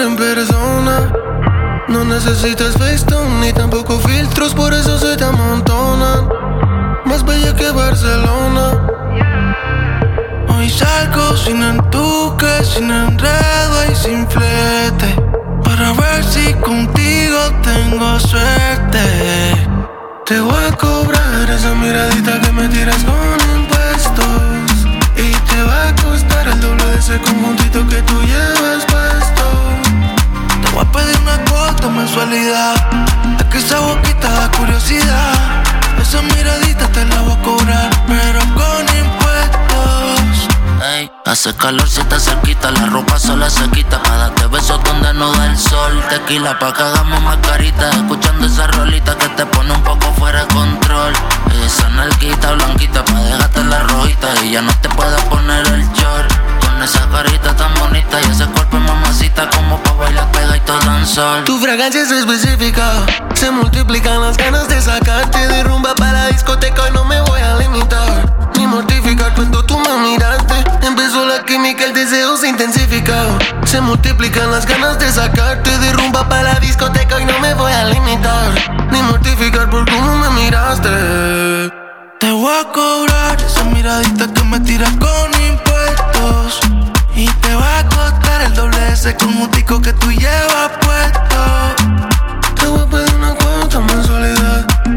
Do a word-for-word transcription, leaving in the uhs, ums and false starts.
en persona. No necesitas FaceTime ni tampoco filtros, por eso se te amontonan. Más bella que Barcelona. Hoy salgo sin entuque, sin enredo y sin flete, para ver si contigo tengo suerte. Te voy a cobrar esa miradita que me tiras con impuestos, y te va a costar el doble de ese conjuntito que tú llevas puesto. Te voy a pedir una cuota mensualidad, es que esa boquita da curiosidad. Esa miradita te la voy a cobrar, pero con impuestos. Ey, hace calor si te cerquita, la ropa sola se quita, pa' darte besos donde no da el sol. Tequila pa' que hagamos más caritas, escuchando esa rolita que te pone un poco fuera de control. Esa nalguita blanquita pa' dejarte la rojita y ya no te puedes poner el short. Con esa carita tan bonita y ese cuerpo mamacita, como pa' bailar pegadito danzar. Tu fragancia es específica, se multiplican las ganas de sacarte de rumba para la discoteca. Y no me voy a limitar ni mortificar cuando tú me miraste. Empezó la química, el deseo se intensifica. Se multiplican las ganas de sacarte de rumba para la discoteca. Y no me voy a limitar ni mortificar por cómo me miraste. Te voy a cobrar esa miradita que me tiras con impuestos, y te va a costar el doble de ese conjuntico que tú llevas puesto. Te voy a pedir una cuota mensualidad,